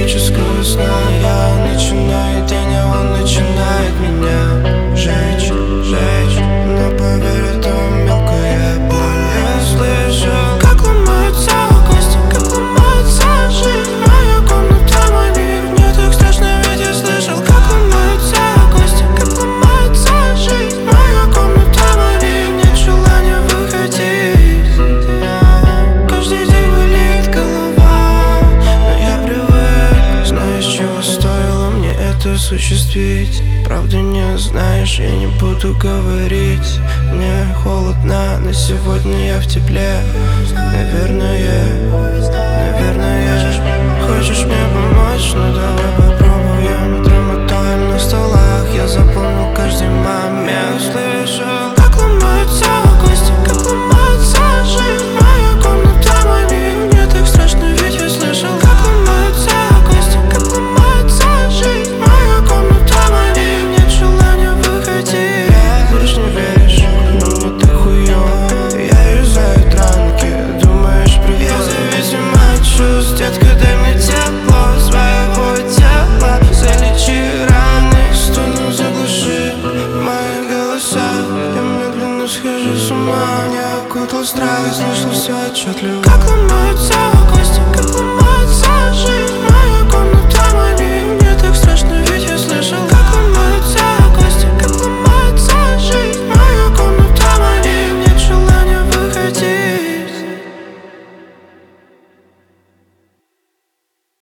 электрического сна. Я начинаю день, а он начинает меня жечь. Но поверь, это мелкая боль. Я слышал, как ломаются кости, как ломается жизнь. Моя комната, мой мир, мне так страшно, ведь я слышал, как ломаются кости, как ломается жизнь. Моя комната, мой мир, нет желания выходить. Каждый день болит голова, но я привык. Знаешь, чего стоило мне это осуществить? Правда не знаешь, я не буду говорить. Мне холодно, но сегодня я в тепле. Наверное,